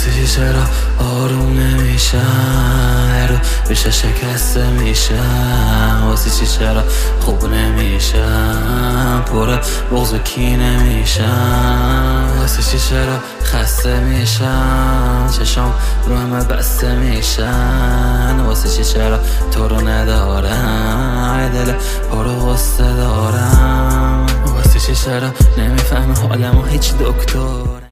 واسه چی چرا آروم نمیشم، هر رو بیشه شکسته میشم. واسه چی چرا خوب نمیشم، پر بغض و کینه میشم. واسه چی چرا خسته میشم، چشام رو همه بسته میشن. واسه چی چرا تو رو ندارم، دل پر غصه دارم. واسه چی چرا نمیفهمه حالمو هیچ دکتر.